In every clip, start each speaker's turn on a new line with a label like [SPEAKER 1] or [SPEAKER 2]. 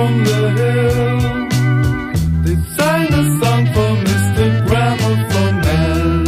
[SPEAKER 1] from the hill. They sang a song for Mr. Gramophone Man.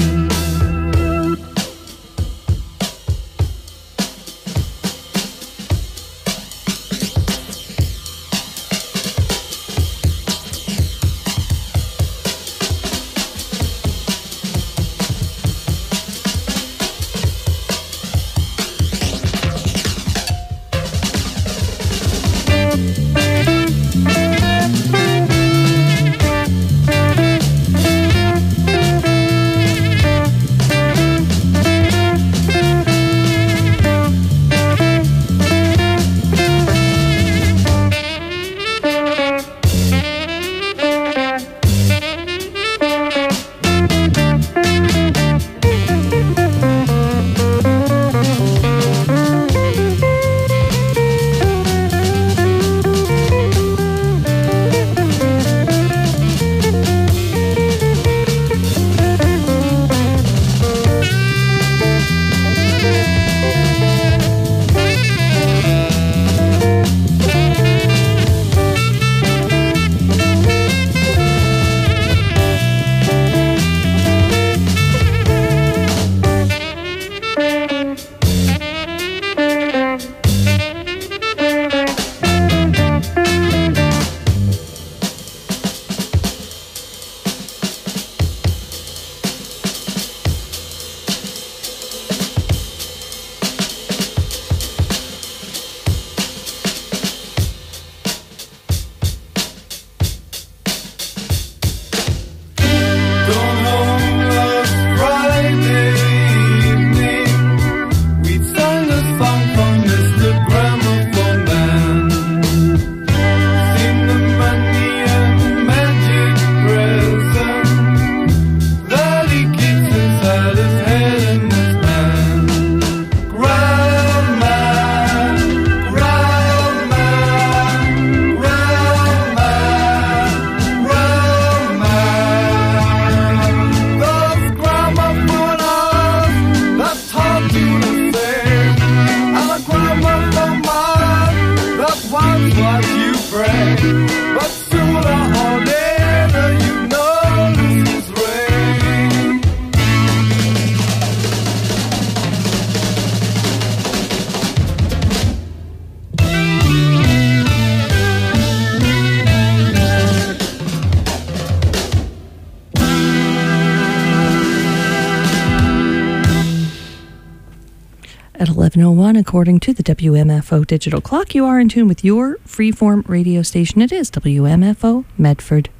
[SPEAKER 2] At 11:01, according to the WMFO digital clock, you are in tune with your freeform radio station. It is WMFO Medford.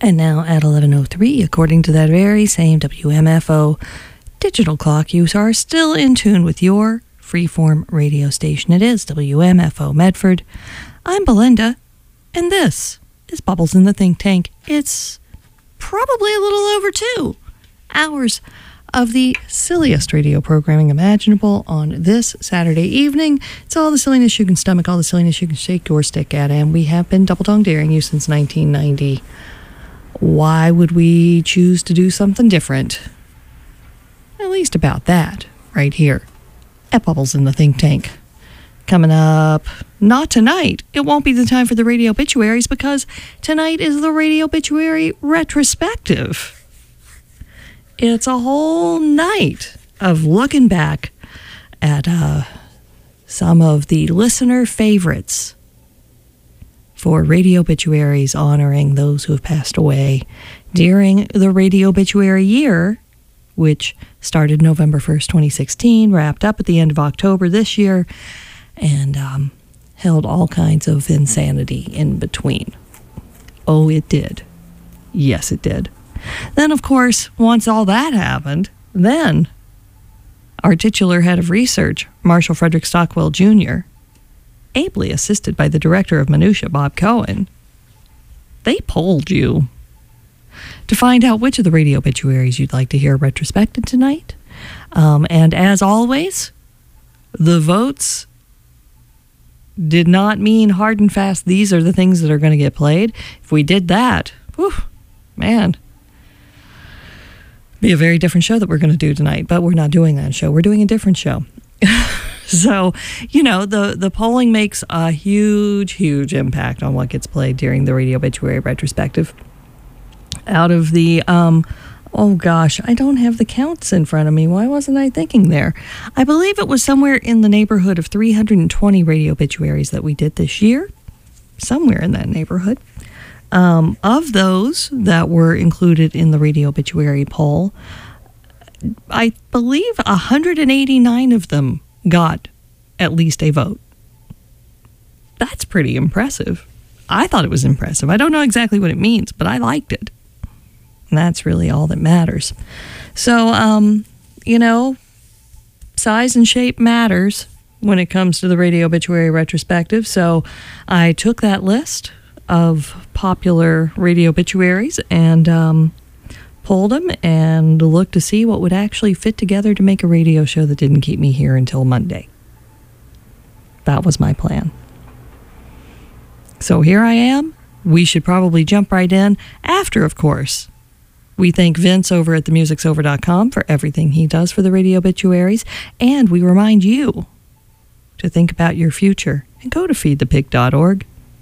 [SPEAKER 2] And now at 11:03, according to that very same WMFO digital clock, you are still in tune with your freeform radio station. It is WMFO Medford. I'm Belinda, and this is Bubbles in the Think Tank. It's probably a little over 2 hours of the silliest radio programming imaginable on this Saturday evening. It's all the silliness you can stomach, all the silliness you can shake your stick at, and we have been double-tongue daring you since 1990. Why would we choose to do something different? At least about that, right here, at Bubbles in the Think Tank. Coming up, not tonight. It won't be the time for the radio obituaries because tonight is the radio obituary retrospective. It's a whole night of looking back at some of the listener favorites for radio obituaries honoring those who have passed away during the radio obituary year, which started November 1st, 2016, wrapped up at the end of October this year, and held all kinds of insanity in between. Oh, it did. Yes, it did. Then, of course, once all that happened, then our titular head of research, Marshall Frederick Stockwell Jr., ably assisted by the director of Minutia, Bob Cohen, they polled you to find out which of the radio obituaries you'd like to hear retrospected tonight. And as always, the votes did not mean hard and fast, these are the things that are going to get played. If we did that, whew, man, be a very different show that we're going to do tonight, but we're not doing that show. We're doing a different show. So, you know, the polling makes a huge, huge impact on what gets played during the radio obituary retrospective. Out of the, oh gosh, I don't have the counts in front of me. Why wasn't I thinking there? I believe it was somewhere in the neighborhood of 320 radio obituaries that we did this year. Somewhere in that neighborhood. Of those that were included in the radio obituary poll, I believe 189 of them got at least a vote. That's pretty impressive. I thought it was impressive. I don't know exactly what it means, but I liked it. And that's really all that matters. So, you know, size and shape matters when it comes to the radio obituary retrospective. So I took that list of popular radio obituaries and pulled them and looked to see what would actually fit together to make a radio show that didn't keep me here until Monday. That was my plan. So here I am. We should probably jump right in after, of course, we thank Vince over at themusicsover.com for everything he does for the radio obituaries, and we remind you to think about your future and go to feedthepig.org.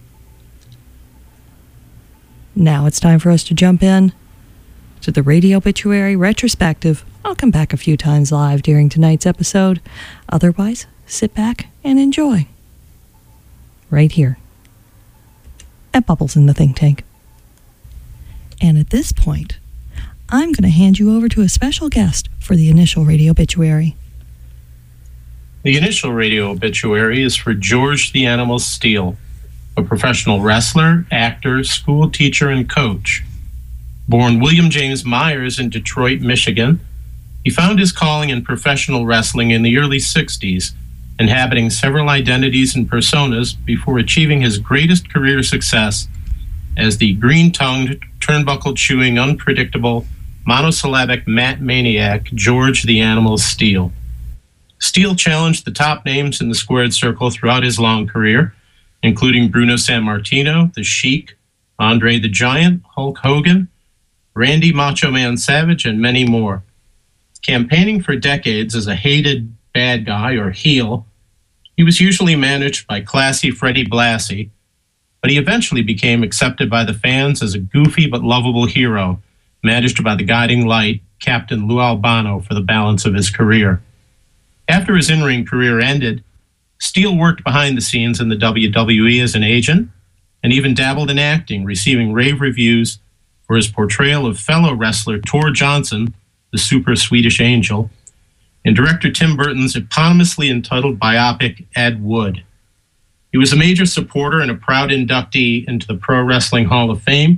[SPEAKER 2] Now it's time for us to jump in to the radio obituary retrospective. I'll come back a few times live during tonight's episode. Otherwise, sit back and enjoy. Right here at Bubbles in the Think Tank. And at this point, I'm going to hand you over to a special guest for the initial radio obituary.
[SPEAKER 3] The initial radio obituary is for George the Animal Steele, a professional wrestler, actor, school teacher, and coach. Born William James Myers in Detroit, Michigan, he found his calling in professional wrestling in the early 60s, inhabiting several identities and personas before achieving his greatest career success as the green-tongued, turnbuckle-chewing, unpredictable, monosyllabic mat maniac George the Animal Steele. Steele challenged the top names in the squared circle throughout his long career, including Bruno Sammartino, The Sheik, Andre the Giant, Hulk Hogan, Randy Macho Man Savage, and many more. Campaigning for decades as a hated bad guy or heel, he was usually managed by classy Freddie Blassie, but he eventually became accepted by the fans as a goofy but lovable hero, managed by the guiding light, Captain Lou Albano, for the balance of his career. After his in-ring career ended, Steele worked behind the scenes in the WWE as an agent and even dabbled in acting, receiving rave reviews for his portrayal of fellow wrestler Tor Johnson, the Super Swedish Angel, in director Tim Burton's eponymously entitled biopic Ed Wood. He was a major supporter and a proud inductee into the Pro Wrestling Hall of Fame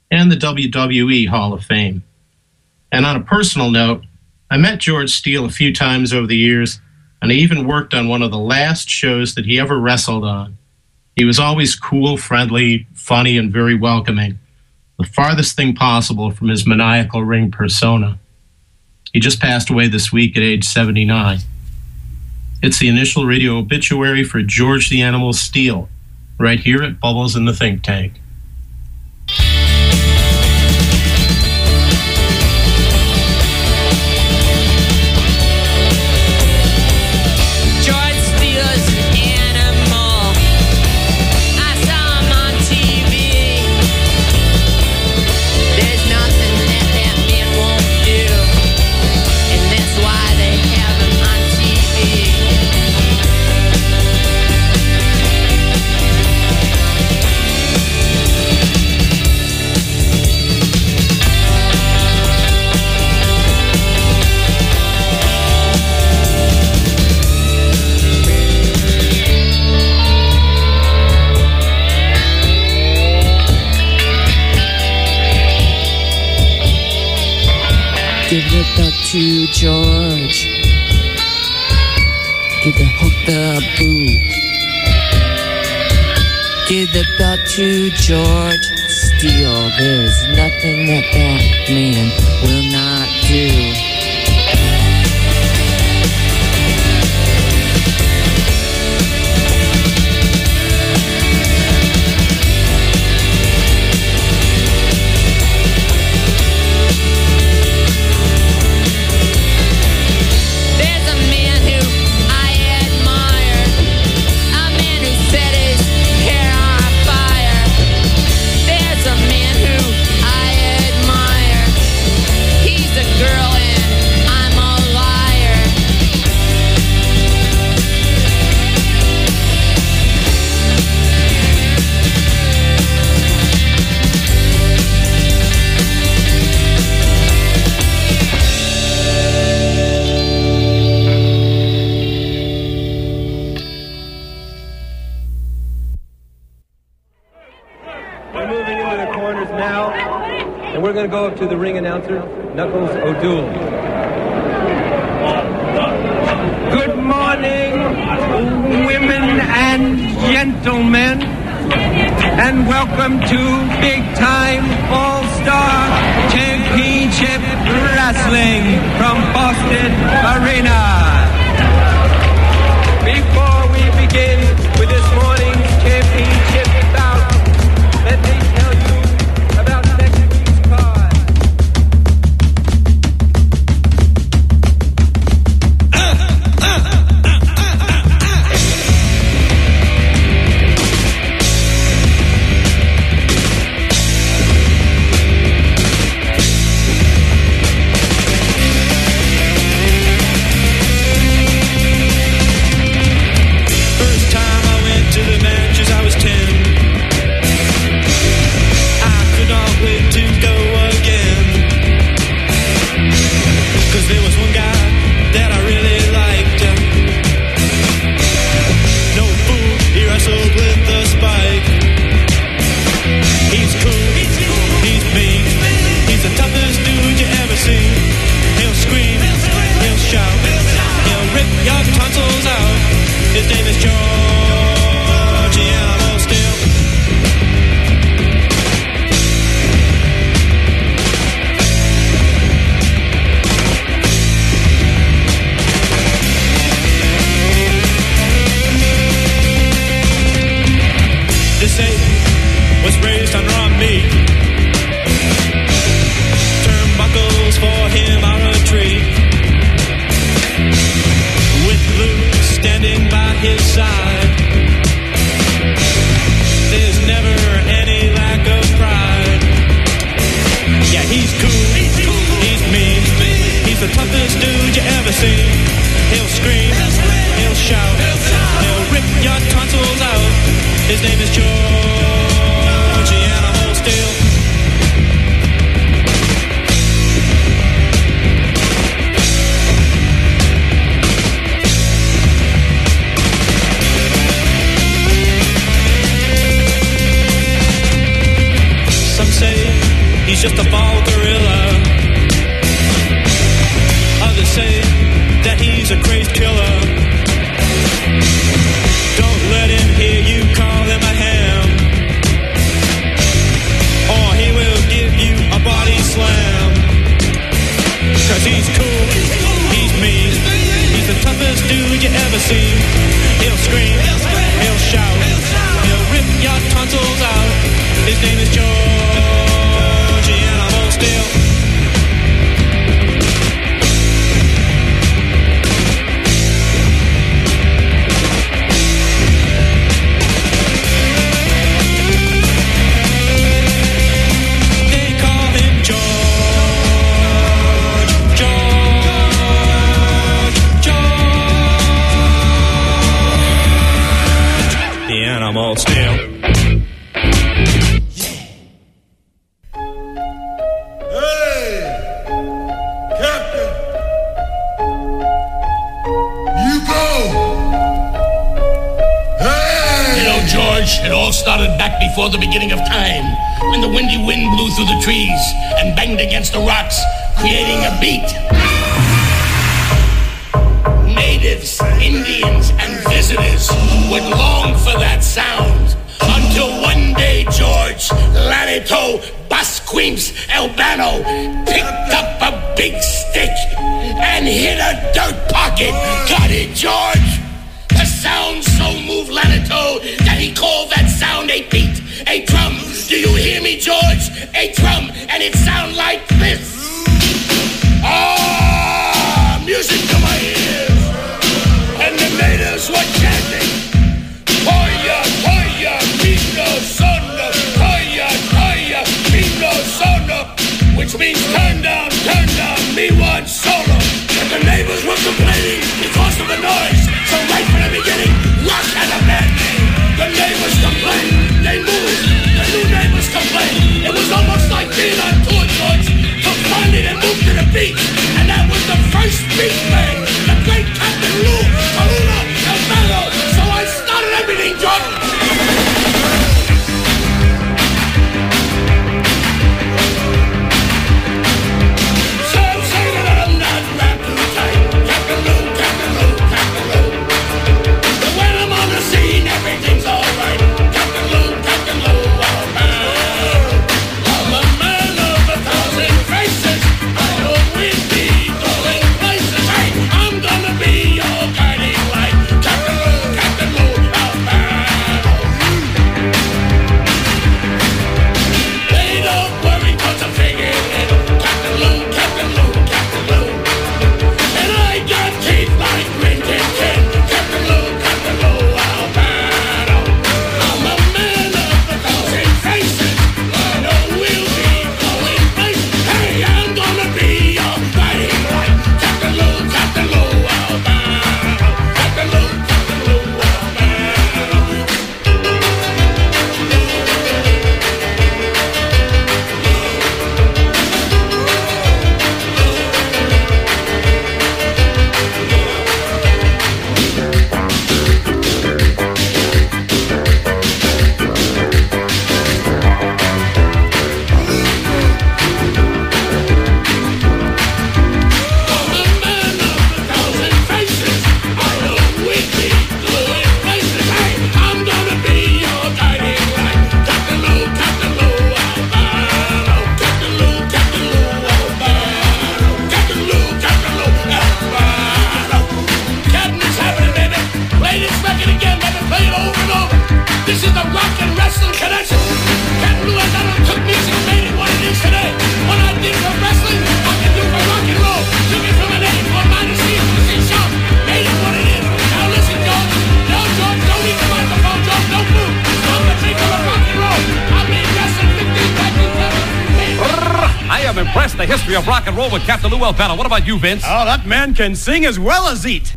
[SPEAKER 3] and the WWE Hall of Fame. And on a personal note, I met George Steele a few times over the years, and I even worked on one of the last shows that he ever wrestled on. He was always cool, friendly, funny, and very welcoming, the farthest thing possible from his maniacal ring persona. He just passed away this week at age 79. It's the initial radio obituary for George the Animal Steele, right here at Bubbles in the Think Tank.
[SPEAKER 4] Give it back to George. Give the hook the boot. Give the belt to George Steele. There's nothing that that man will not do.
[SPEAKER 5] We're going to go up to the ring announcer, Knuckles O'Doul. Good morning, women and gentlemen, and welcome to Big Time All-Star Championship Wrestling from Boston Arena. Before we begin with this morning's championship bout, let me tell you about next week's card.
[SPEAKER 6] First time I went to the matches, I was 10. I could not wait to go again. 'Cause there was one guy that I really liked. No fool, he wrestled with the spike. He's cool, he's mean, he's the toughest dude you ever seen. He'll scream, he'll shout, he'll rip your tonsils out. His name is George the Animal Steele. This Satan was raised on raw meat. Turnbuckles for him are a treat. With Luke standing by his side, there's never any lack of pride. Yeah, he's cool, he's mean, he's the toughest dude you ever seen. He'll scream, he'll shout, he'll rip your tonsils out. His name is George the Animal Steele. Some say He's a crazed killer. Don't let him hear you call him a ham, or he will give you a body slam. 'Cause he's cool, he's mean, he's the toughest dude you ever seen. He'll scream, he'll shout, he'll rip your tonsils out. His name is George, the Animal Steel. Animal Steel.
[SPEAKER 1] Hey, Captain, you go. Hey!
[SPEAKER 7] You know, George, it all started back before the beginning of time, when the windy wind blew through the trees and banged against the rocks, creating a beat. Natives, Indians, and visitors would long for that sound, until one day George Lanito Basqueams Albano picked up a big stick and hit a dirt pocket. Got it, George? The sound so moved Lanito that he called that sound a beat, a drum. Do you hear me, George? A drum, and it sound like this. Ah, music to my ears. And the natives were chanting, Toya, Toya, Mino Sono, Toya, Toya, Mino Sono, which means turn down, me one solo. And the neighbors were complaining because of the noise. So right from the beginning, rock had a bad name. The neighbors complained, they moved, the new neighbors complained. It was almost like being on tour, George, to find it and move to the beat. And that was the first beat bang, the great Captain Lou Kaluna Albano. So I started everything, George. So say that I'm not wrapped too tight, Captain Lou, Captain Lou, Captain Lou. But when I'm on the scene, everything's alright, Captain Lou, Albano. I'm a man of 1,000 faces. I know we'll be going places. Hey, I'm gonna be your guiding light, Captain Lou, Albano. They don't worry 'cause I figured it, Captain Lou, Captain Lou, Captain Lou. And I got teeth like Rin Tin Tin, Captain Lou, Albano. I'm a man of 1,000 faces. I know we'll be going places. Hey, I'm gonna be your guiding light, Captain Lou, Albano. Captain Lou, Albano. I'm a man of 1,000 faces. I know we'll be going places. Hey, I'm gonna be your guiding light, Captain Lou, Albano. Captain Lou, Albano. Captain Lou, Albano. Captain, it's happening, baby. Play this record again, baby. Play it over and over. This is the rock and wrestling connection. Captain Lou Albano took music and made it what it is today. What I did for wrestling, I can do for rock and roll. Took it from an A to a minor C to a C sharp. Made it what it is. Now listen, George. No, George, don't eat the microphone, George. Don't move. I'm the king of rock and roll. I've been wrestling 15 back in
[SPEAKER 8] I am impressed. The history of rock and roll with Captain Lou Albano. What about you, Vince?
[SPEAKER 9] Oh, that man can sing as well as eat.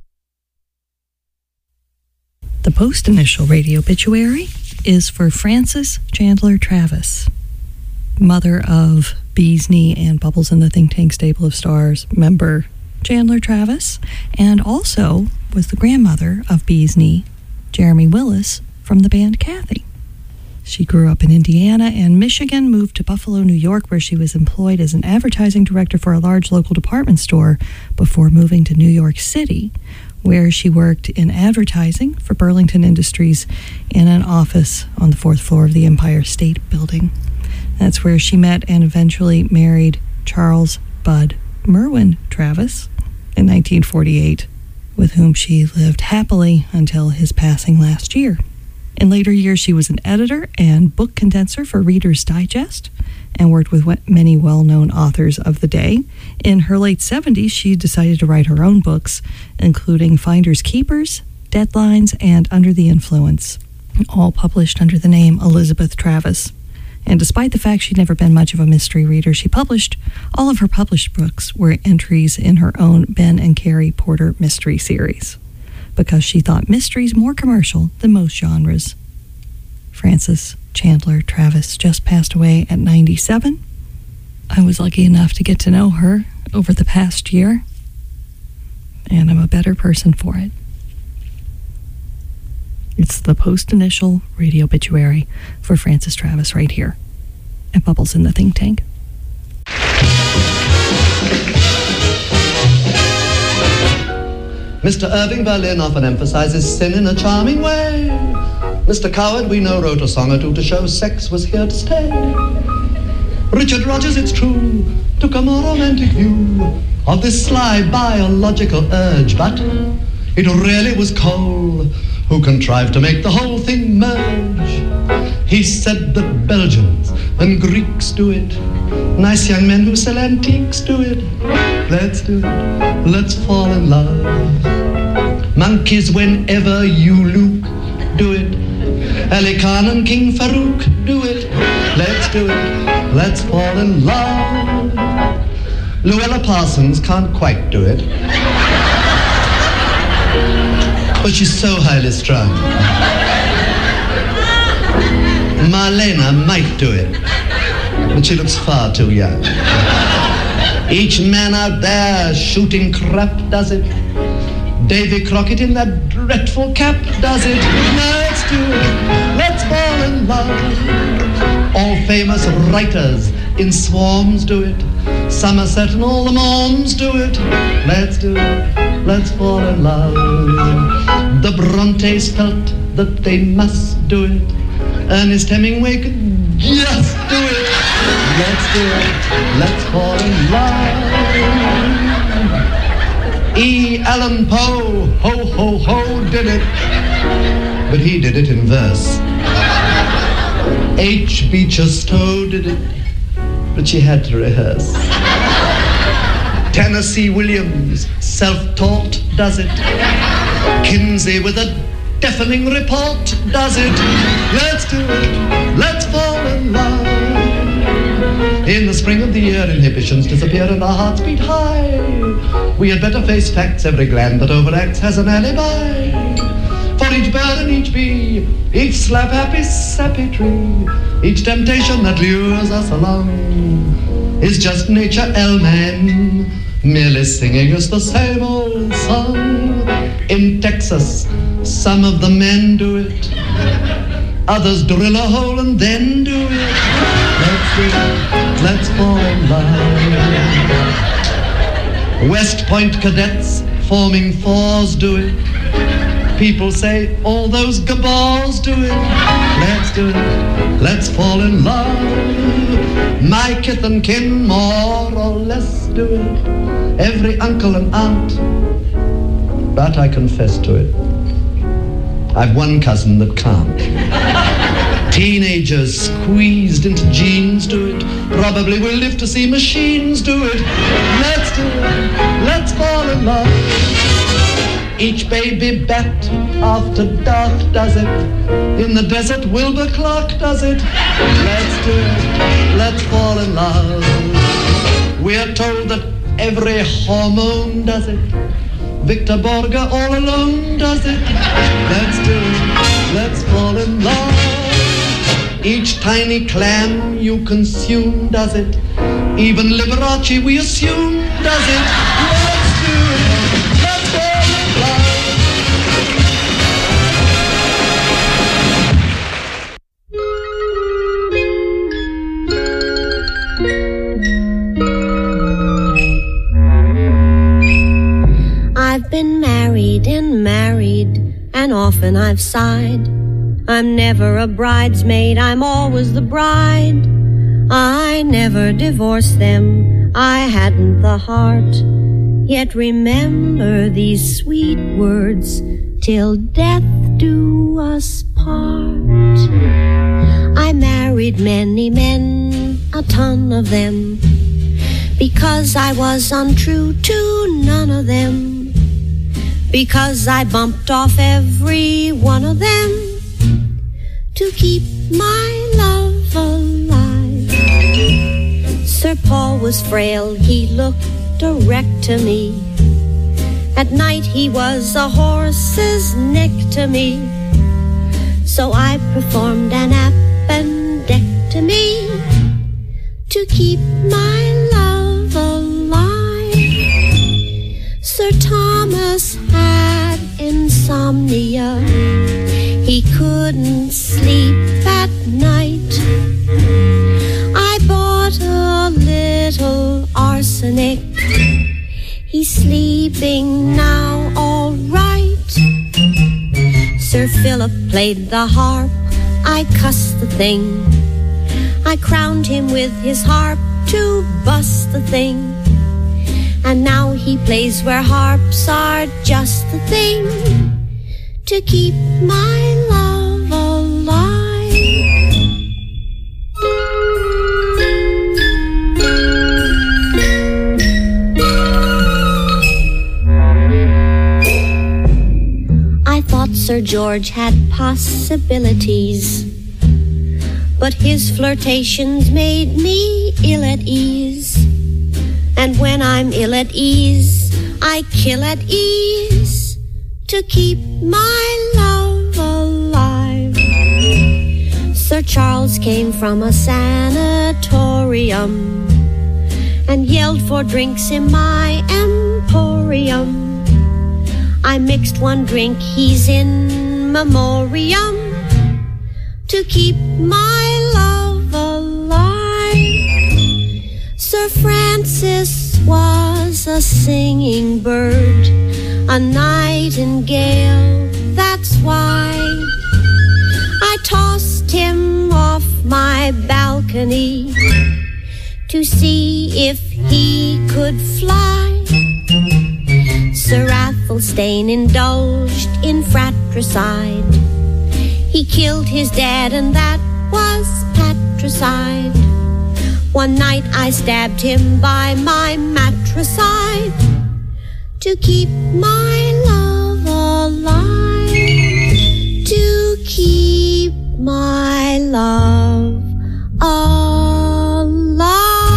[SPEAKER 2] The post-initial radio obituary is for Frances Chandler Travis, mother of Bee's Knee and Bubbles in the Think Tank Stable of Stars member Chandler Travis, and also was the grandmother of Bee's Knee, Jeremy Willis, from the band Kathy. She grew up in Indiana and Michigan, moved to Buffalo, New York, where she was employed as an advertising director for a large local department store before moving to New York City, where she worked in advertising for Burlington Industries in an office on the 4th floor of the Empire State Building. That's where she met and eventually married Charles Bud Merwin Travis in 1948, with whom she lived happily until his passing last year. In later years, she was an editor and book condenser for Reader's Digest and worked with many well-known authors of the day. In her late 70s, she decided to write her own books, including Finders Keepers, Deadlines, and Under the Influence, all published under the name Elizabeth Travis. And despite the fact she'd never been much of a mystery reader, all of her published books were entries in her own Ben and Carrie Porter mystery series, because she thought mysteries more commercial than most genres. Frances Chandler Travis just passed away at 97. I was lucky enough to get to know her over the past year, and I'm a better person for it. It's the post-initial radio obituary for Frances Travis right here at Bubbles in the Think Tank.
[SPEAKER 10] Mr. Irving Berlin often emphasizes sin in a charming way. Mr. Coward, we know, wrote a song or two to show sex was here to stay. Richard Rogers, it's true, took a more romantic view of this sly biological urge, but it really was Cole who contrived to make the whole thing merge. He said that Belgians and Greeks do it. Nice young men who sell antiques do it. Let's do it. Let's fall in love. Monkeys whenever you look, do it. Ali Khan and King Farouk, do it. Let's do it. Let's fall in love. Luella Parsons can't quite do it, but she's so highly strung. Marlena might do it, but she looks far too young. Each man out there shooting crap does it. Davy Crockett in that dreadful cap does it. Let's do it. Let's fall in love. All famous writers in swarms do it. Somerset and all the moms do it. Let's do it. Let's fall in love. The Brontes felt that they must do it. Ernest Hemingway could just do it. Let's do it. Let's fall in love. E. Allan Poe, ho, ho, ho, did it. But he did it in verse. H. Beecher Stowe did it, but she had to rehearse. Tennessee Williams, self-taught, does it. Kinsey with a deafening report does it. Let's do it. Let's fall in love. In the spring of the year, inhibitions disappear and our hearts beat high. We had better face facts. Every gland that overacts has an alibi. For each bird and each bee, each slap happy sappy tree, each temptation that lures us along is just nature, L-man, merely singing us the same old song. In Texas, some of the men do it, others drill a hole and then do it. Let's do it. Let's fall in love. West Point cadets forming fours do it. People say all those gabors do it. Let's do it. Let's fall in love. My kith and kin more or less do it. Every uncle and aunt. But I confess to it, I've one cousin that can't. Teenagers squeezed into jeans do it. Probably we'll live to see machines do it. Let's do it. Let's fall in love. Each baby bat after dark does it. In the desert, Wilbur Clark does it. Let's do it. Let's fall in love. We're told that every hormone does it. Victor Borge all alone does it. Let's do it. Let's fall in love. Each tiny clam you consume does it. Even Liberace we assume does it. Let's do it. Let's fall in love.
[SPEAKER 11] I've been married, and often I've sighed. I'm never a bridesmaid, I'm always the bride. I never divorced them, I hadn't the heart. Yet remember these sweet words, till death do us part. I married many men, a ton of them, because I was untrue to none of them, because I bumped off every one of them to keep my love alive. Sir Paul was frail, he looked a wreck to me. At night he was a horse's neck to me. So I performed an appendectomy to keep my love alive. Sir Thomas had insomnia, he couldn't sleep at night. I bought a little arsenic, he's sleeping now all right. Sir Philip played the harp, I cussed the thing. I crowned him with his harp to bust the thing. And now he plays where harps are just the thing to keep my love alive. I thought Sir George had possibilities, but his flirtations made me ill at ease. And when I'm ill at ease, I kill at ease to keep my love alive. Sir Charles came from a sanatorium and yelled for drinks in my emporium. I mixed one drink, he's in memoriam to keep my love alive. Sir Francis was a singing bird, a nightingale, that's why I tossed him off my balcony to see if he could fly. Sir Athelstane indulged in fratricide. He killed his dad and that was patricide. One night I stabbed him by my matricide to keep my love alive. To keep my love alive.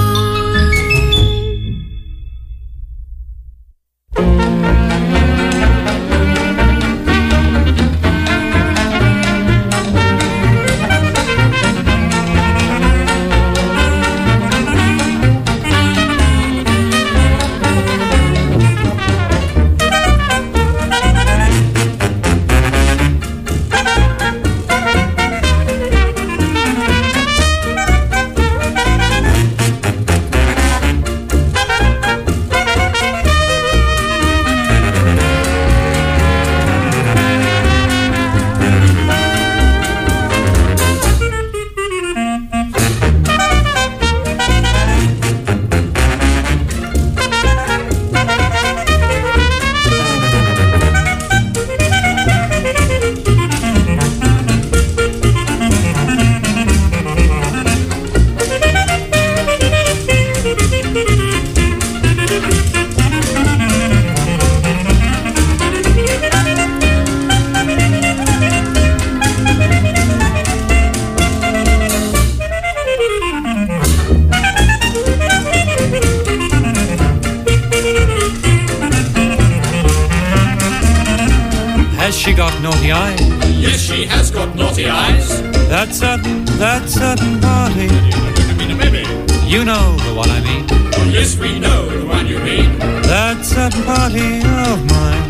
[SPEAKER 6] Has she got naughty eyes?
[SPEAKER 12] Yes, she has got naughty eyes.
[SPEAKER 6] That certain party. You know the one I mean.
[SPEAKER 12] Oh, yes, we know the one you mean.
[SPEAKER 6] That certain party of mine.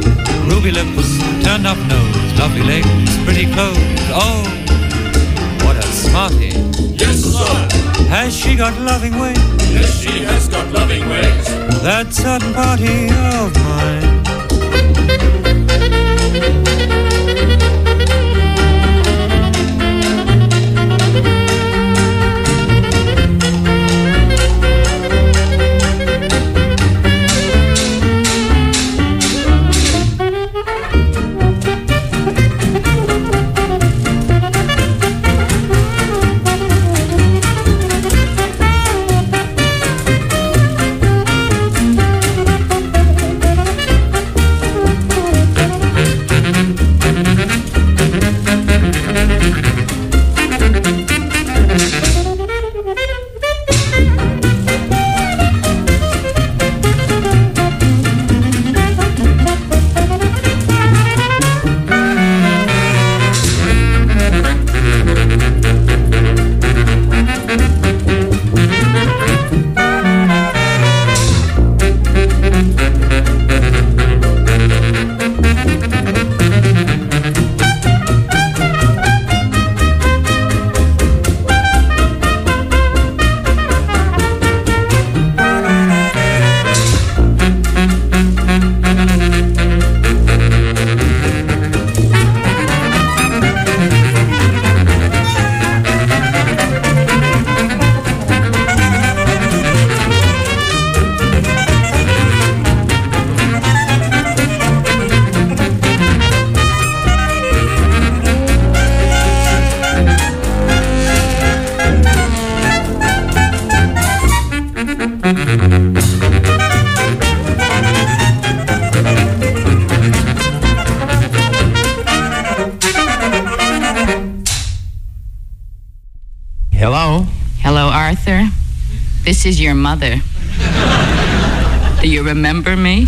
[SPEAKER 6] Ruby lips, turned up nose, lovely legs, pretty clothes. Oh, What a smarty.
[SPEAKER 12] Yes, sir.
[SPEAKER 6] Has she got loving ways?
[SPEAKER 12] Yes, she has got loving ways.
[SPEAKER 6] That certain party of mine.
[SPEAKER 13] Hello?
[SPEAKER 14] Hello, Arthur. This is your mother. Do you remember me?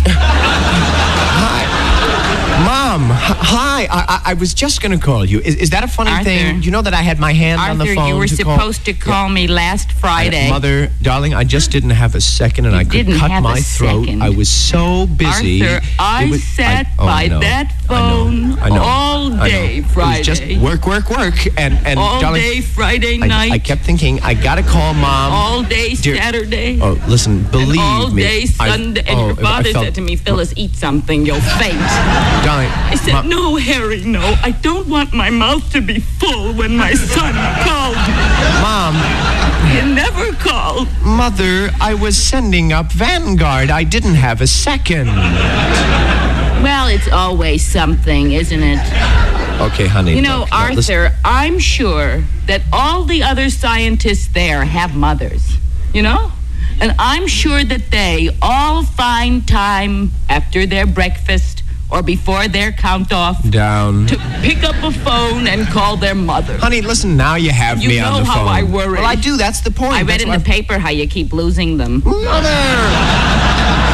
[SPEAKER 13] Mom, hi. I was just going to call you. Is that a funny
[SPEAKER 14] Arthur,
[SPEAKER 13] thing? You know that I had my hand on the phone.
[SPEAKER 14] Arthur, you were supposed to call me last Friday.
[SPEAKER 13] Mother, darling, I just didn't have a second, and I could cut my throat. I was so busy.
[SPEAKER 14] Arthur, I sat by that phone all day Friday.
[SPEAKER 13] It was just work, and
[SPEAKER 14] all
[SPEAKER 13] darling,
[SPEAKER 14] day Friday night.
[SPEAKER 13] I kept thinking, I got to call Mom.
[SPEAKER 14] All day Saturday.
[SPEAKER 13] Oh, listen, believe
[SPEAKER 14] all
[SPEAKER 13] me.
[SPEAKER 14] All day Sunday. And your father said to me, Phyllis, eat something, you'll faint.
[SPEAKER 13] Darling,
[SPEAKER 14] I said, no, Harry, no. I don't want my mouth to be full when my son called me.
[SPEAKER 13] Mom.
[SPEAKER 14] You never called.
[SPEAKER 13] Mother, I was sending up Vanguard. I didn't have a second.
[SPEAKER 14] Well, it's always something, isn't it?
[SPEAKER 13] Okay, honey.
[SPEAKER 14] You know, Arthur, I'm sure that all the other scientists there have mothers, you know? And I'm sure that they all find time after their breakfast or before their count-off
[SPEAKER 13] down
[SPEAKER 14] to pick up a phone and call their mother.
[SPEAKER 13] Honey, listen, now you have me on the phone.
[SPEAKER 14] You know how I worry.
[SPEAKER 13] Well, I do. That's the point.
[SPEAKER 14] I read in the paper how you keep losing them.
[SPEAKER 13] Mother!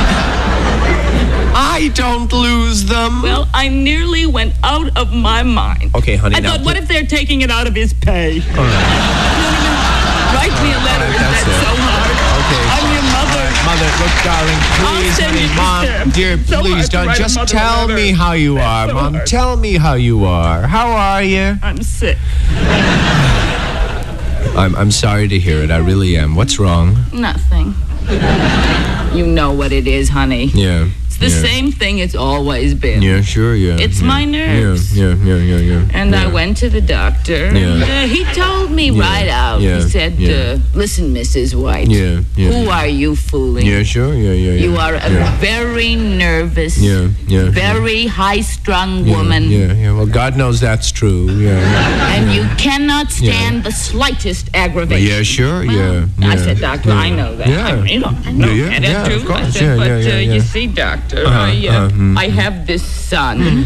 [SPEAKER 13] I don't lose them.
[SPEAKER 14] Well, I nearly went out of my mind.
[SPEAKER 13] Okay, honey,
[SPEAKER 14] I thought, what if they're taking it out of his pay? All right. Write me a letter. That's so hard.
[SPEAKER 13] Okay.
[SPEAKER 14] I'm your mother.
[SPEAKER 13] Mother, look, darling, please, honey, Mom, dear, please, don't just tell me how you are, Mom. Tell me how you are. How are you?
[SPEAKER 14] I'm sick.
[SPEAKER 13] I'm sorry to hear it. I really am. What's wrong?
[SPEAKER 14] Nothing. You know what it is, honey.
[SPEAKER 13] Yeah.
[SPEAKER 14] The same thing it's always been.
[SPEAKER 13] Yeah, sure, yeah.
[SPEAKER 14] It's my nerves.
[SPEAKER 13] Yeah.
[SPEAKER 14] And I went to the doctor, and he told me right out. He said, listen, Mrs. White, who are you fooling?
[SPEAKER 13] Yeah, sure, yeah.
[SPEAKER 14] You are a very nervous, very high-strung woman.
[SPEAKER 13] Yeah, well, God knows that's true,
[SPEAKER 14] And you cannot stand the slightest aggravation.
[SPEAKER 13] Yeah, sure,
[SPEAKER 14] well, I said, Doctor, I know that. I know that too.
[SPEAKER 13] Of course.
[SPEAKER 14] I said, but you see, Doctor, I have this son. And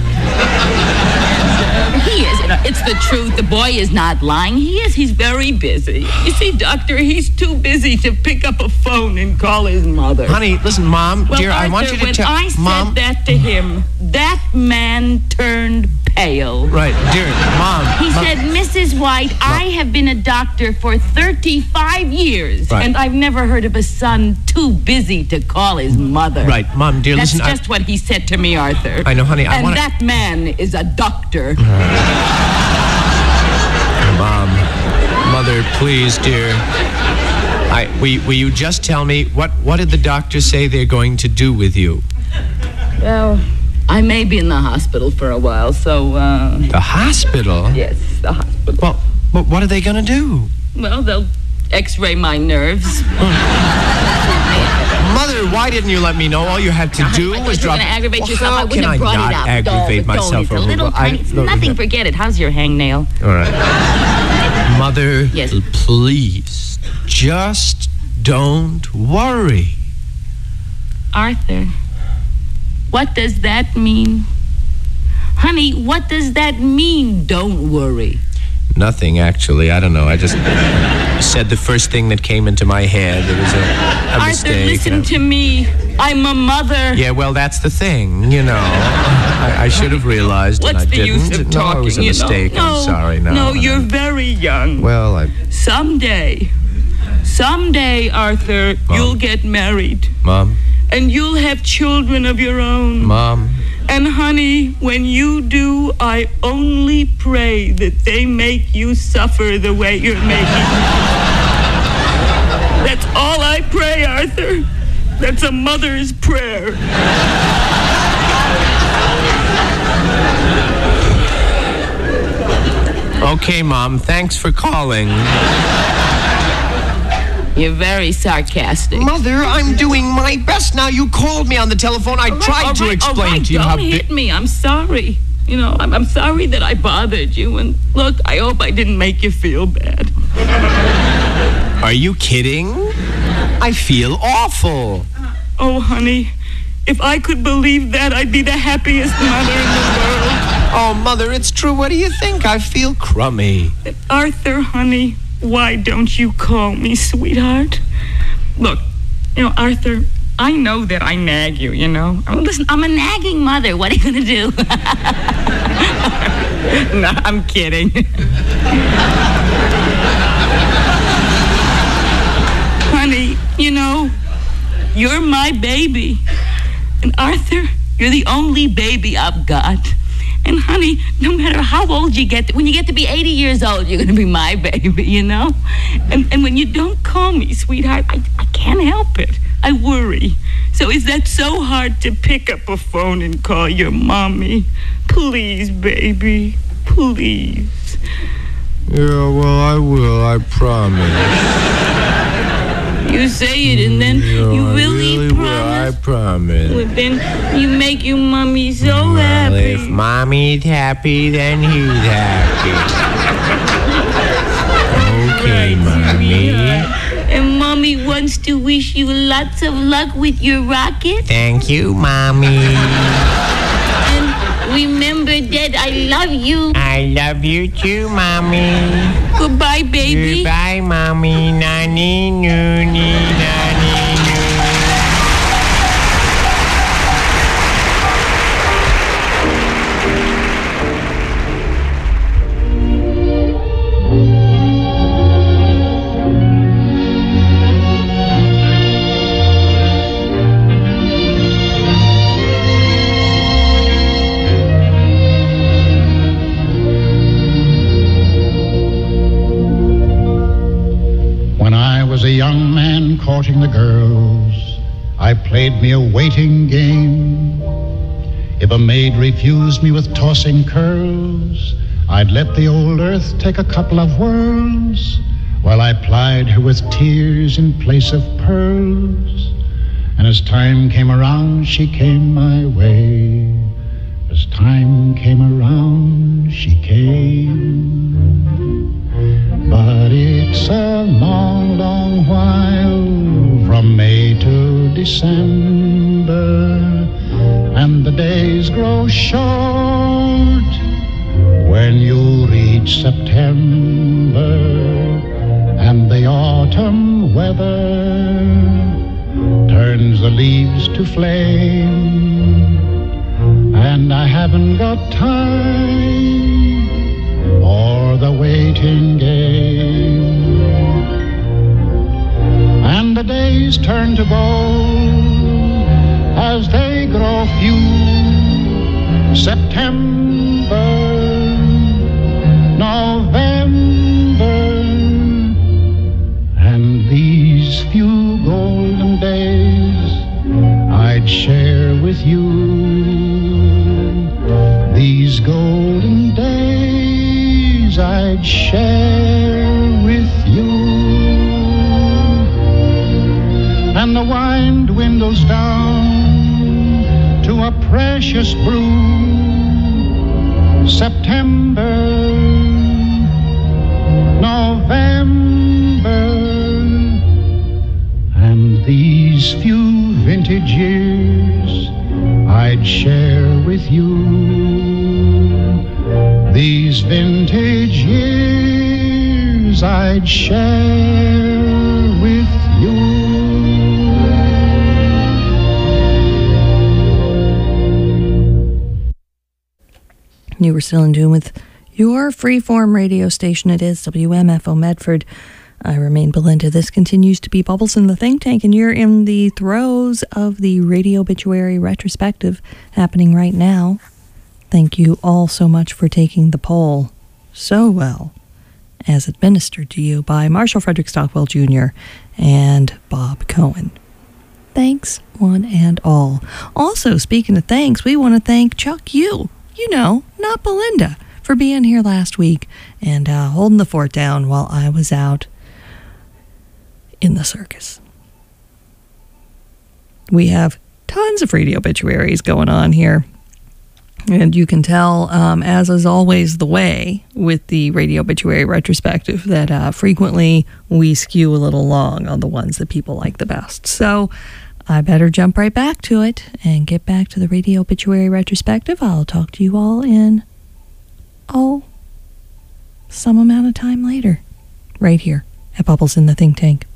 [SPEAKER 14] he is. It's the truth. The boy is not lying. He is. He's very busy. You see, Doctor, he's too busy to pick up a phone and call his mother.
[SPEAKER 13] Honey, listen, Mom,
[SPEAKER 14] well,
[SPEAKER 13] dear,
[SPEAKER 14] Arthur,
[SPEAKER 13] I want you to tell...
[SPEAKER 14] when I said that to him, that man turned pale.
[SPEAKER 13] Right, dear, Mom.
[SPEAKER 14] He said, Mrs. White, I have been a doctor for 35 years, and I've never heard of a son too busy to call his mother.
[SPEAKER 13] Right, Mom, dear,
[SPEAKER 14] That's
[SPEAKER 13] listen...
[SPEAKER 14] That's just what he said to me, Arthur.
[SPEAKER 13] I know, honey,
[SPEAKER 14] And that man is a doctor.
[SPEAKER 13] Mom, Mother, please, dear. Will you just tell me, what did the doctor say they're going to do with you?
[SPEAKER 14] Well, I may be in the hospital for a while, so,
[SPEAKER 13] The hospital?
[SPEAKER 14] Yes, the hospital.
[SPEAKER 13] Well, what are they going to do?
[SPEAKER 14] Well, they'll x-ray my nerves.
[SPEAKER 13] Mother, why didn't you let me know? All you had to do was drop...
[SPEAKER 14] You're going to aggravate yourself.
[SPEAKER 13] How
[SPEAKER 14] I wouldn't have brought it up.
[SPEAKER 13] Aggravate myself?
[SPEAKER 14] It's a little tiny... It's nothing. Forget it. How's your hangnail?
[SPEAKER 13] All right. Mother,
[SPEAKER 14] yes.
[SPEAKER 13] Please, just don't worry.
[SPEAKER 14] Arthur, what does that mean? Honey, what does that mean, don't worry?
[SPEAKER 13] Nothing, actually. I don't know. I just said the first thing that came into my head. It was a
[SPEAKER 14] Arthur,
[SPEAKER 13] mistake.
[SPEAKER 14] listen to me. I'm a mother.
[SPEAKER 13] Yeah, well, that's the thing, you know. I should have realized,
[SPEAKER 14] What's
[SPEAKER 13] and I
[SPEAKER 14] the
[SPEAKER 13] didn't.
[SPEAKER 14] use of talking,
[SPEAKER 13] No, it was a mistake.
[SPEAKER 14] No,
[SPEAKER 13] I'm sorry.
[SPEAKER 14] No, you're very young.
[SPEAKER 13] Well,
[SPEAKER 14] Someday, Arthur,
[SPEAKER 13] Mom.
[SPEAKER 14] you'll get married.
[SPEAKER 13] Mom.
[SPEAKER 14] And you'll have children of your own.
[SPEAKER 13] Mom.
[SPEAKER 14] And honey, when you do, I only pray that they make you suffer the way you're making me. That's all I pray, Arthur. That's a mother's prayer.
[SPEAKER 13] Okay, Mom, thanks for calling.
[SPEAKER 14] You're very sarcastic.
[SPEAKER 13] Mother, I'm doing my best now. You called me on the telephone. I tried to explain to you how
[SPEAKER 14] Don't hit me. I'm sorry. You know, I'm sorry that I bothered you. And look, I hope I didn't make you feel bad.
[SPEAKER 13] Are you kidding? I feel awful.
[SPEAKER 14] Oh, honey, if I could believe that, I'd be the happiest mother in the world.
[SPEAKER 13] Oh, Mother, it's true. What do you think? I feel crummy.
[SPEAKER 14] Arthur, honey, why don't you call me sweetheart? Look, you know, Arthur, I know that I nag you, you know. Listen, I'm a nagging mother. What are you going to do? No, I'm kidding. Honey, you know, you're my baby. And Arthur, you're the only baby I've got. And honey, no matter how old you get, when you get to be 80 years old, you're going to be my baby, you know? And when you don't call me, sweetheart, I can't help it. I worry. So is that so hard to pick up a phone and call your mommy? Please, baby, please.
[SPEAKER 13] Yeah, well, I will, I promise.
[SPEAKER 14] You say it and then you really promise.
[SPEAKER 13] Will, I promise.
[SPEAKER 14] Well, then you make your mommy so happy.
[SPEAKER 13] If mommy's happy, then he's happy. Okay, Mommy.
[SPEAKER 14] And Mommy wants to wish you lots of luck with your rocket.
[SPEAKER 13] Thank you, Mommy.
[SPEAKER 14] And remember that I love you.
[SPEAKER 13] I love you too, Mommy.
[SPEAKER 14] Goodbye, baby.
[SPEAKER 13] Goodbye, Mommy. Nani, nooni, nani,
[SPEAKER 15] A young man courting the girls, I played me a waiting game. If a maid refused me with tossing curls, I'd let the old earth take a couple of whirls, while I plied her with tears in place of pearls. And as time came around, she came my way. As time came around, she came. But it's a long, long while from May to December, and the days grow short when you reach September, and the autumn weather turns the leaves to flame, and I haven't got time or the waiting game. And the days turn to gold as they grow few. September, November, with you. These golden days I'd share with you. And the wind dwindles down to a precious brew. September, November, and these few vintage years I'd share with you. These vintage years I'd share with you.
[SPEAKER 2] You were still in tune with your freeform radio station. It is WMFO Medford. I remain Belinda. This continues to be Bubbles in the Think Tank, and you're in the throes of the Radio Obituary retrospective happening right now. Thank you all so much for taking the poll so well, as administered to you by Marshall Frederick Stockwell Jr. and Bob Cohen. Thanks, one and all. Also, speaking of thanks, we want to thank Chuck you know, not Belinda, for being here last week and holding the fort down while I was out in the circus. We have tons of radio obituaries going on here. And you can tell, as is always the way with the radio obituary retrospective, that frequently we skew a little long on the ones that people like the best. So I better jump right back to it and get back to the radio obituary retrospective. I'll talk to you all in, some amount of time later, right here at Bubbles in the Think Tank.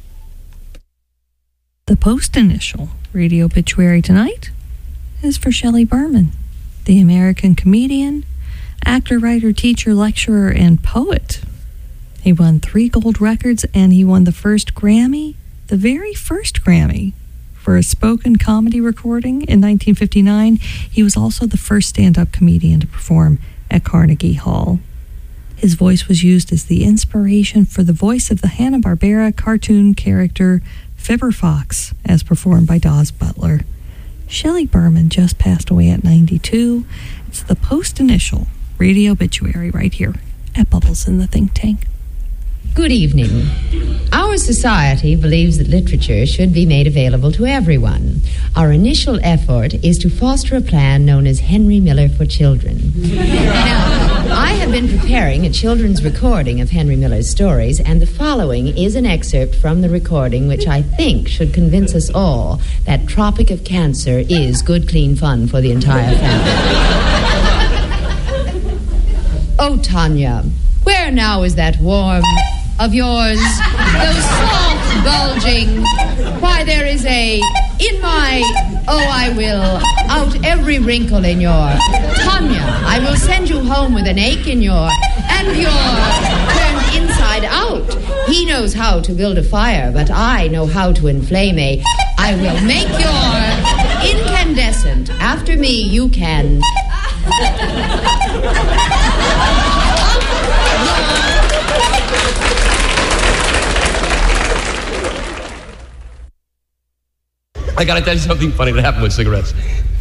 [SPEAKER 2] The post-initial radio obituary tonight is for Shelley Berman, the American comedian, actor, writer, teacher, lecturer, and poet. He won 3 gold records, and he won the first Grammy, the very first Grammy, for a spoken comedy recording in 1959. He was also the first stand-up comedian to perform at Carnegie Hall. His voice was used as the inspiration for the voice of the Hanna-Barbera cartoon character Fibber Fox, as performed by Daws Butler. Shelley Berman just passed away at 92. It's the post-initial radio obituary right here at Bubbles in the Think Tank.
[SPEAKER 16] Good evening. Our society believes that literature should be made available to everyone. Our initial effort is to foster a plan known as Henry Miller for Children. Now, I have been preparing a children's recording of Henry Miller's stories, and the following is an excerpt from the recording which I think should convince us all that Tropic of Cancer is good, clean fun for the entire family. Oh, Tanya, where now is that warm of yours, those soft bulging, why there is a, in my, oh I will, out every wrinkle in your, Tanya, I will send you home with an ache in your, and your, turned inside out. He knows how to build a fire, but I know how to inflame a, I will make your incandescent. After me, you can.
[SPEAKER 17] I gotta tell you something funny that happened with cigarettes.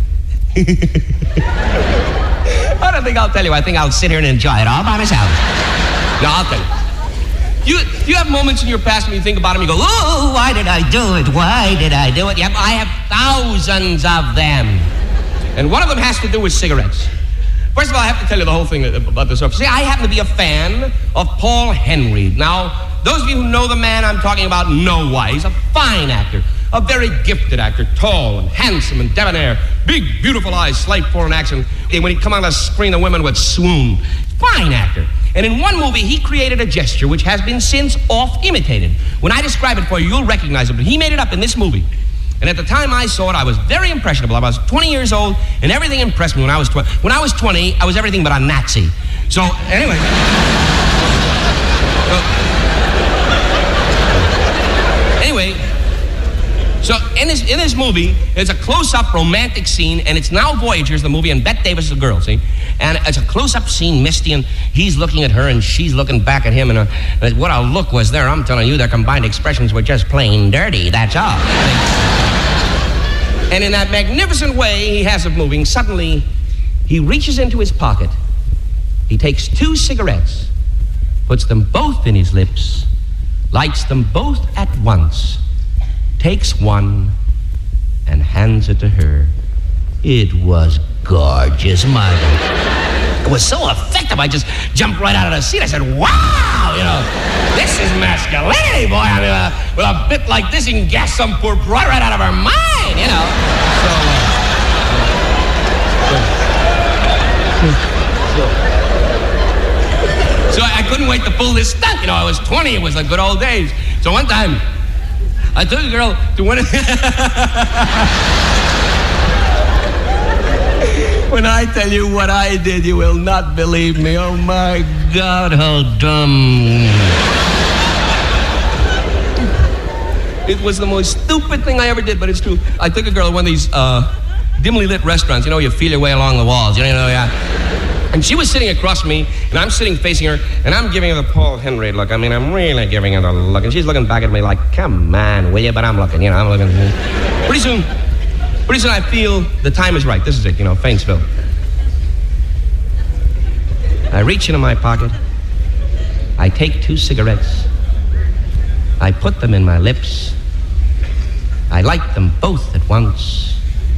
[SPEAKER 17] I don't think I'll tell you. I think I'll sit here and enjoy it all by myself. No, I'll tell you. You have moments in your past when you think about them, you go, oh, why did I do it? Why did I do it? Yep, I have thousands of them. And one of them has to do with cigarettes. First of all, I have to tell you the whole thing about this. See, I happen to be a fan of Paul Henry. Now, those of you who know the man I'm talking about know why. He's a fine actor. A very gifted actor, tall and handsome and debonair, big, beautiful eyes, slight foreign accent. And when he'd come on the screen, the women would swoon. Fine actor. And in one movie, he created a gesture which has been since oft-imitated. When I describe it for you, you'll recognize it, but he made it up in this movie. And at the time I saw it, I was very impressionable. I was 20 years old, and everything impressed me when I was 20. When I was 20, I was everything but a Nazi. So, anyway. So in this movie, there's a close-up romantic scene, and it's now Voyagers, the movie, and Bette Davis is the girl, see? And it's a close-up scene, Misty, and he's looking at her, and she's looking back at him, and what a look was there. I'm telling you, their combined expressions were just plain dirty, that's all. And in that magnificent way he has of moving, suddenly he reaches into his pocket. He takes 2 cigarettes, puts them both in his lips, lights them both at once, takes one, and hands it to her. It was gorgeous, Margaret. It was so effective, I just jumped right out of the seat. I said, wow, this is masculinity, boy. I mean, with a bit like this, you can gas some poor bride right out of her mind, So I couldn't wait to pull this stunt. I was 20. It was the good old days. So one time, I took a girl to one of... When I tell you what I did, you will not believe me. Oh, my God, how dumb. It was the most stupid thing I ever did, but it's true. I took a girl to one of these dimly lit restaurants. You feel your way along the walls. And she was sitting across from me, and I'm sitting facing her, and I'm giving her the Paul Henry look. I mean, I'm really giving her the look. And she's looking back at me like, come on, will you? But I'm looking, I'm looking. Pretty soon I feel the time is right. This is it, Faintsville. I reach into my pocket. I take 2 cigarettes. I put them in my lips. I light them both at once.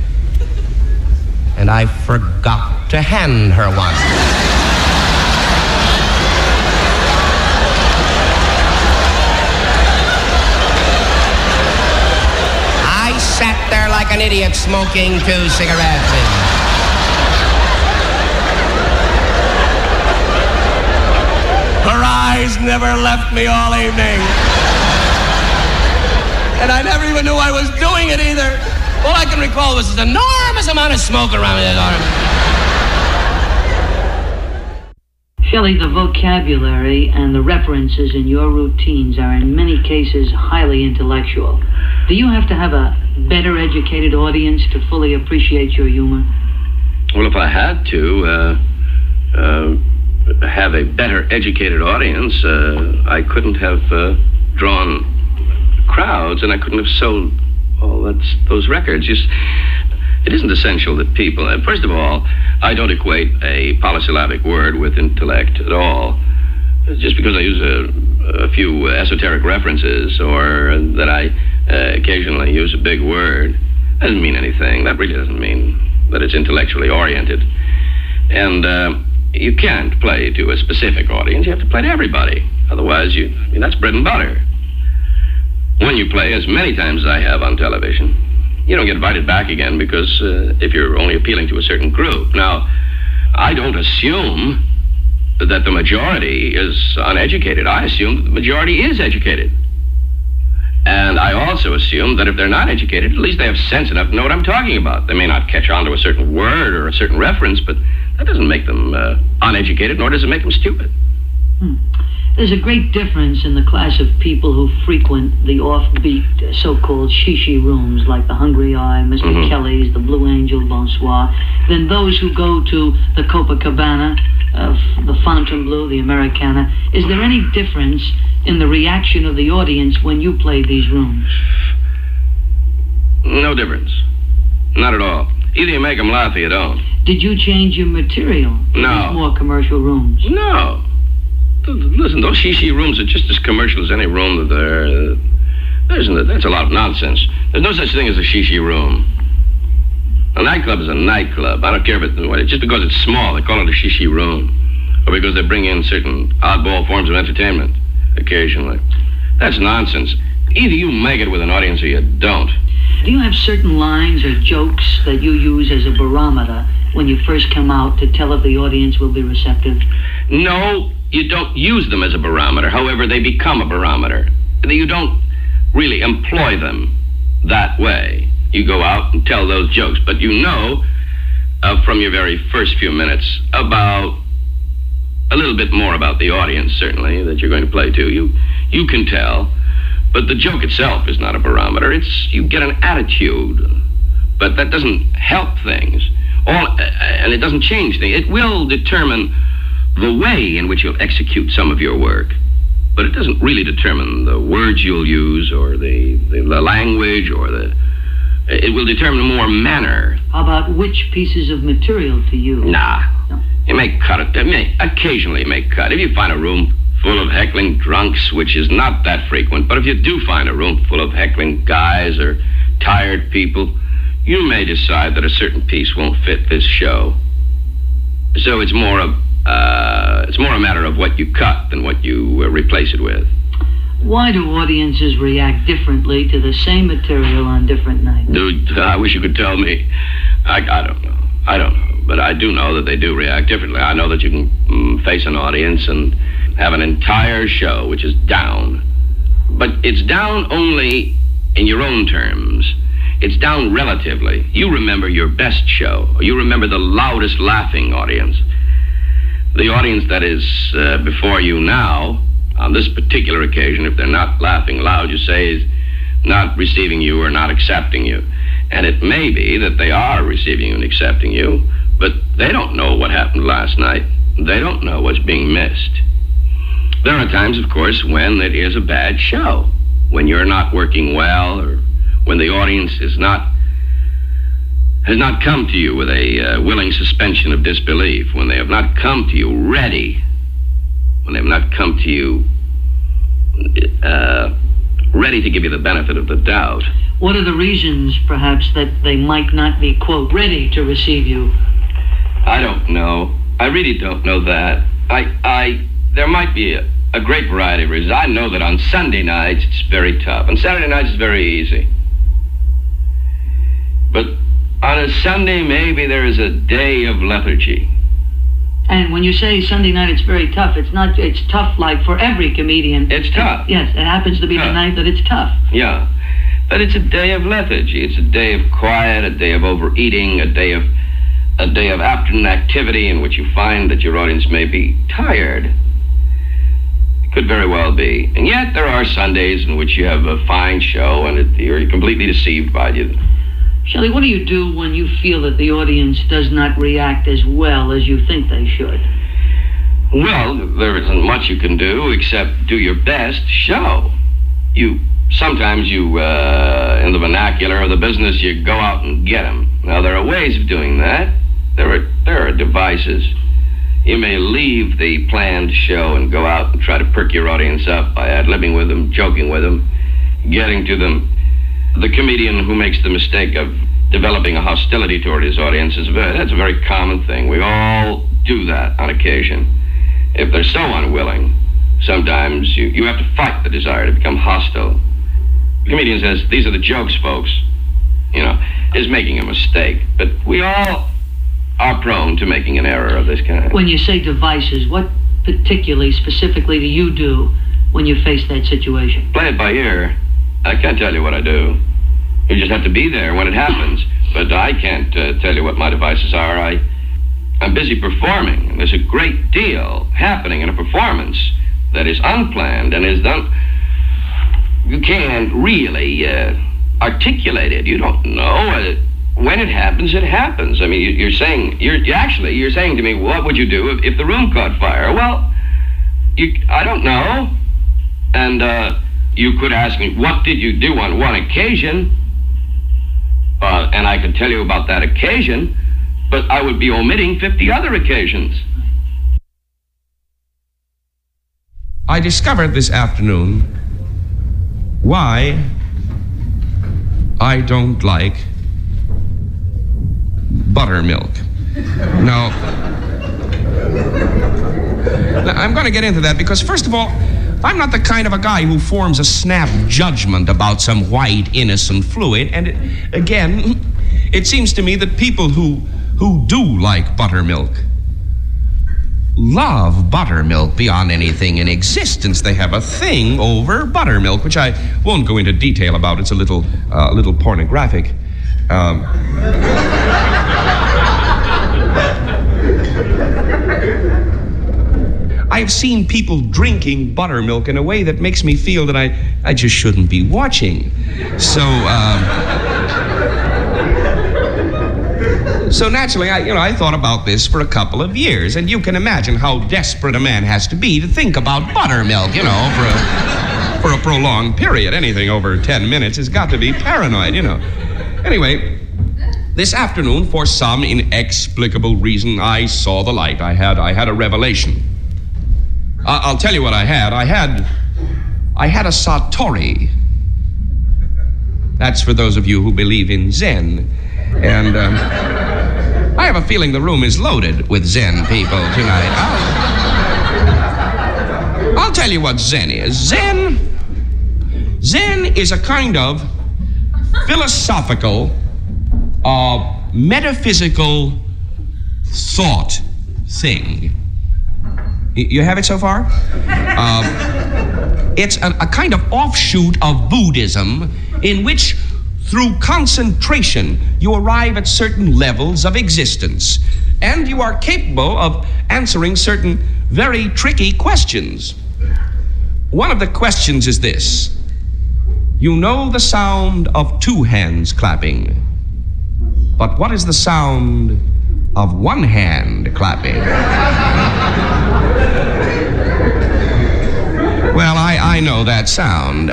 [SPEAKER 17] And I forgot to hand her one. I sat there like an idiot smoking 2 cigarettes. Her eyes never left me all evening. And I never even knew I was doing it either. All I can recall was this enormous amount of smoke around me.
[SPEAKER 18] Shelley, the vocabulary and the references in your routines are in many cases highly intellectual. Do you have to have a better educated audience to fully appreciate your humor?
[SPEAKER 19] Well, if I had to have a better educated audience, I couldn't have drawn crowds, and I couldn't have sold those records. It isn't essential that people... First of all, I don't equate a polysyllabic word with intellect at all. Just because I use a few esoteric references or that I occasionally use a big word doesn't mean anything. That really doesn't mean that it's intellectually oriented. And you can't play to a specific audience. You have to play to everybody. Otherwise, that's bread and butter. When you play as many times as I have on television, you don't get invited back again because if you're only appealing to a certain group. Now, I don't assume that the majority is uneducated. I assume that the majority is educated. And I also assume that if they're not educated, at least they have sense enough to know what I'm talking about. They may not catch on to a certain word or a certain reference, but that doesn't make them uneducated, nor does it make them stupid.
[SPEAKER 18] There's a great difference in the class of people who frequent the offbeat so-called shishi rooms like the Hungry Eye, Mr. Kelly's, the Blue Angel, Bonsoir, than those who go to the Copacabana, the Fontainebleau, the Americana. Is there any difference in the reaction of the audience when you play these rooms?
[SPEAKER 19] No difference. Not at all. Either you make them laugh or you don't.
[SPEAKER 18] Did you change your material for these more commercial rooms?
[SPEAKER 19] No. Listen, those shishi rooms are just as commercial as any room that there. That's a lot of nonsense. There's no such thing as a shishi room. A nightclub is a nightclub. I don't care if just because it's small, they call it a shishi room. Or because they bring in certain oddball forms of entertainment occasionally. That's nonsense. Either you make it with an audience or you don't.
[SPEAKER 18] Do you have certain lines or jokes that you use as a barometer when you first come out to tell if the audience will be receptive?
[SPEAKER 19] No, you don't use them as a barometer. However, they become a barometer. You don't really employ them that way. You go out and tell those jokes, but you know from your very first few minutes about a little bit more about the audience, certainly, that you're going to play to. You can tell, but the joke itself is not a barometer. You get an attitude, but that doesn't help things. And it doesn't change things. It will determine the way in which you'll execute some of your work, but it doesn't really determine the words you'll use or the language or the It will determine more manner.
[SPEAKER 18] How about which pieces of material to use?
[SPEAKER 19] Nah. No. You may cut it. Occasionally you may cut. If you find a room full of heckling drunks, which is not that frequent, but if you do find a room full of heckling guys or tired people, you may decide that a certain piece won't fit this show. So it's more a matter of what you cut than what you replace it with.
[SPEAKER 18] Why do audiences react differently to the same material on different nights?
[SPEAKER 19] Dude, I wish you could tell me. I don't know. But I do know that they do react differently. I know that you can face an audience and have an entire show which is down. But it's down only in your own terms. It's down relatively. You remember your best show. You remember the loudest laughing audience. The audience that is before you now, on this particular occasion, if they're not laughing loud, you say, is not receiving you or not accepting you. And it may be that they are receiving you and accepting you, but they don't know what happened last night. They don't know what's being missed. There are times, of course, when it is a bad show, when you're not working well, or when the audience has not come to you with a willing suspension of disbelief, when they have not come to you ready, when they have not come to you ready to give you the benefit of the doubt.
[SPEAKER 18] What are the reasons, perhaps, that they might not be, quote, ready to receive you?
[SPEAKER 19] I don't know. I really don't know that. There might be a great variety of reasons. I know that on Sunday nights it's very tough. On Saturday nights it's very easy. But on a Sunday, maybe there is a day of lethargy.
[SPEAKER 18] And when you say Sunday night it's very tough, it's tough like for every comedian.
[SPEAKER 19] It's tough.
[SPEAKER 18] Yes, it happens to be the night that it's tough.
[SPEAKER 19] Yeah. But it's a day of lethargy. It's a day of quiet, a day of overeating, a day of afternoon activity in which you find that your audience may be tired. It could very well be. And yet there are Sundays in which you have a fine show and you're completely deceived by it.
[SPEAKER 18] Shelley, what do you do when you feel that the audience does not react as well as you think they should?
[SPEAKER 19] Well, there isn't much you can do except do your best show. Sometimes you, in the vernacular of the business, you go out and get them. Now, there are ways of doing that. There are devices. You may leave the planned show and go out and try to perk your audience up by ad-libbing with them, joking with them, getting to them. The comedian who makes the mistake of developing a hostility toward his audience, that's a very common thing. We all do that on occasion. If they're so unwilling, sometimes you have to fight the desire to become hostile. The comedian says, these are the jokes, folks. Is making a mistake. But we all are prone to making an error of this kind.
[SPEAKER 18] When you say devices, what specifically do you do when you face that situation?
[SPEAKER 19] Play it by ear. I can't tell you what I do. You just have to be there when it happens. But I can't tell you what my devices are. I'm busy performing, and there's a great deal happening in a performance that is unplanned and is done. You can't really articulate it. You don't know. When it happens, it happens. I mean, you're saying to me, what would you do if the room caught fire? Well, I don't know. And you could ask me, what did you do on one occasion? And I could tell you about that occasion, but I would be omitting 50 other occasions.
[SPEAKER 20] I discovered this afternoon why I don't like buttermilk. Now, I'm going to get into that because, first of all, I'm not the kind of a guy who forms a snap judgment about some white, innocent fluid. And again, it seems to me that people who do like buttermilk love buttermilk beyond anything in existence. They have a thing over buttermilk, which I won't go into detail about. It's a little pornographic. I've seen people drinking buttermilk in a way that makes me feel that I just shouldn't be watching. So naturally, I thought about this for a couple of years, and you can imagine how desperate a man has to be to think about buttermilk, for a prolonged period. Anything over 10 minutes has got to be paranoid, Anyway, this afternoon, for some inexplicable reason, I saw the light. I had a revelation. I'll tell you what I had. I had a satori. That's for those of you who believe in Zen. And I have a feeling the room is loaded with Zen people tonight. I'll tell you what Zen is. Zen is a kind of philosophical, metaphysical thought thing. You have it so far? It's a kind of offshoot of Buddhism in which, through concentration, you arrive at certain levels of existence. And you are capable of answering certain very tricky questions. One of the questions is this. You know the sound of two hands clapping. But what is the sound of one hand clapping? Well, I know that sound.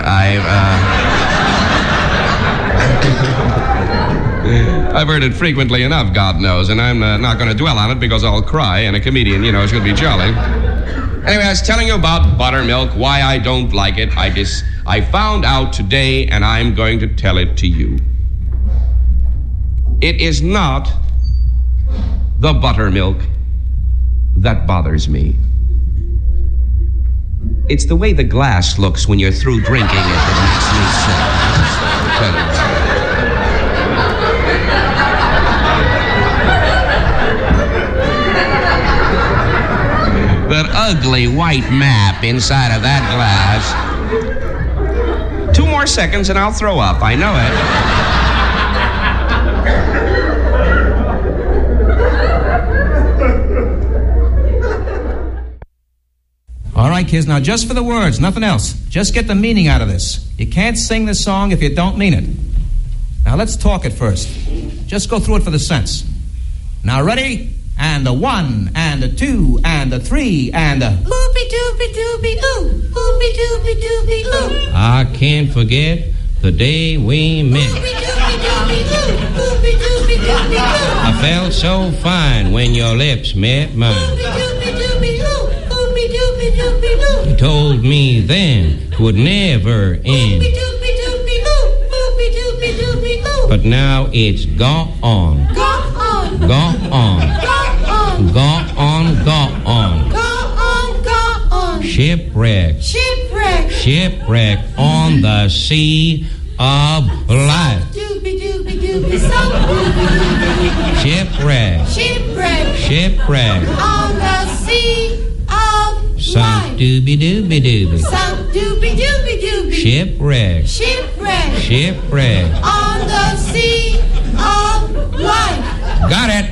[SPEAKER 20] I've heard it frequently enough, God knows, and I'm not going to dwell on it because I'll cry, and a comedian, is going to be jolly. Anyway, I was telling you about buttermilk, why I don't like it. I found out today, and I'm going to tell it to you. It is not the buttermilk that bothers me. It's the way the glass looks when you're through drinking it that makes me sick. That ugly white map inside of that glass. 2 more seconds and I'll throw up. I know it.
[SPEAKER 21] All right, kids, now just for the words, nothing else. Just get the meaning out of this. You can't sing this song if you don't mean it. Now let's talk it first. Just go through it for the sense. Now ready? And a 1, and a 2, and a 3, and a...
[SPEAKER 22] Ooby-dooby-dooby-oo, ooby-dooby-dooby-oo.
[SPEAKER 21] I can't forget the day we met.
[SPEAKER 22] Ooby-dooby-dooby-oo, ooby-dooby-dooby-oo.
[SPEAKER 21] I felt so fine when your lips met mine.
[SPEAKER 22] Ooby-dooby-dooby-oo, ooby-dooby-dooby-oo.
[SPEAKER 21] You told me then 'twould never end.
[SPEAKER 22] Ooby-dooby-dooby-oo, ooby-dooby-dooby-oo.
[SPEAKER 21] But now it's gone.
[SPEAKER 22] Gone.
[SPEAKER 21] Gone. Gone on. Shipwreck. Shipwreck on the sea of life. Shipwreck. Shipwreck
[SPEAKER 22] On the sea of life.
[SPEAKER 21] Dooby-dooby-dooby.
[SPEAKER 22] Dooby-dooby-dooby.
[SPEAKER 21] Shipwreck. Shipwreck
[SPEAKER 22] On the sea of life.
[SPEAKER 21] Got it.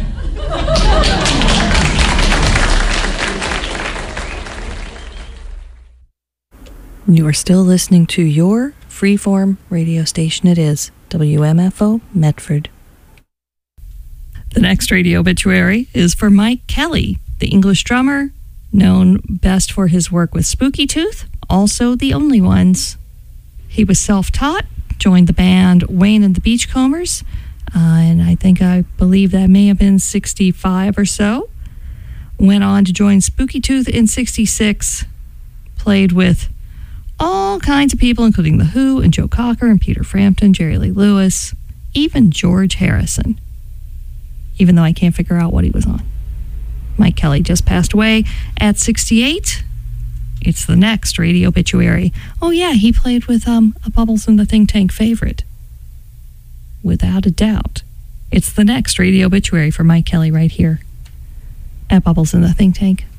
[SPEAKER 2] You are still listening to your freeform radio station. It is WMFO Medford. The next radio obituary is for Mike Kelly, the English drummer, known best for his work with Spooky Tooth, also The Only Ones. He was self-taught, joined the band Wayne and the Beachcombers, and I believe that may have been 65 or so. Went on to join Spooky Tooth in 66, played with all kinds of people, including The Who and Joe Cocker and Peter Frampton, Jerry Lee Lewis, even George Harrison, even though I can't figure out what he was on. Mike Kelly just passed away at 68. It's the next radio obituary. Oh yeah, he played with a Bubbles in the Think Tank favorite. Without a doubt. It's the next radio obituary for Mike Kelly right here at Bubbles in the Think Tank.